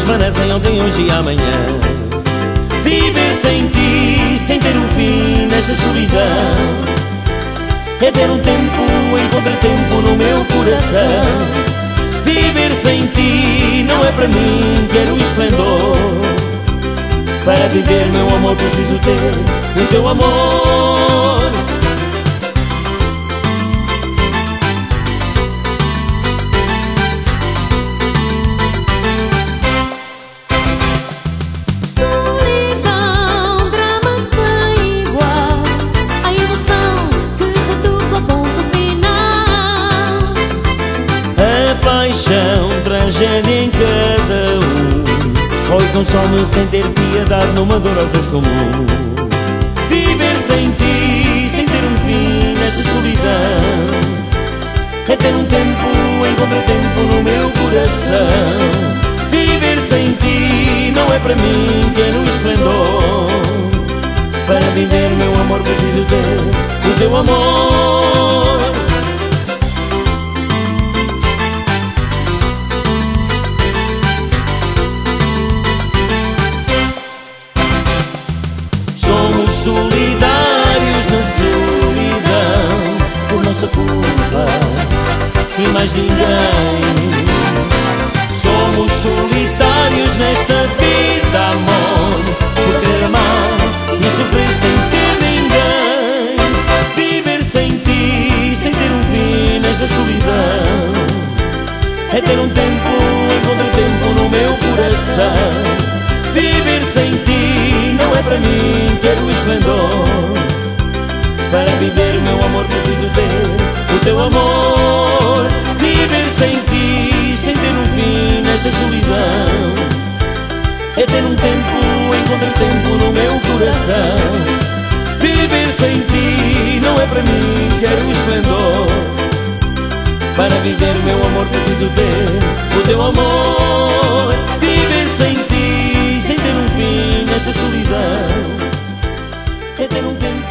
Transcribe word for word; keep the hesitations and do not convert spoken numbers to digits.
desvanecem ontem, hoje e amanhã. Viver sem ti, sem ter um fim nesta solidão, é ter um tempo em contratempo no meu coração. Viver sem ti não é para mim, quero esplendor. Para viver, meu amor, preciso ter o teu amor. Solidão, drama sem igual, a emoção que reduz ao ponto final. A paixão, tragédia em cada um, oi, consome sem ter piedade numa dor aos dois comum. Viver sem ti, sem ter um fim nesta solidão, é ter um tempo em contratempo no meu coração. Viver sem ti não é para mim, quero esplendor. Para viver, meu amor, preciso ter o teu amor. Somos solidários na solidão, por nossa culpa e mais ninguém. Somos solitários nesta vida, amor, por querer amar e sofrer sem ter ninguém. Viver sem ti, sem ter um fim nesta solidão, é ter um tempo em contratempo no meu coração. Viver sem ti não é para mim, quero esplendor. Para viver, meu amor, preciso ter o teu amor. Viver sem ti, sem ter um fim nesta solidão, é ter um tempo em contratempo no meu coração. Viver sem ti não é para mim, quero esplendor. Para viver, meu amor, preciso ter o teu amor. Viver sem ti, sem ter um fim nesta solidão, é ter um tempo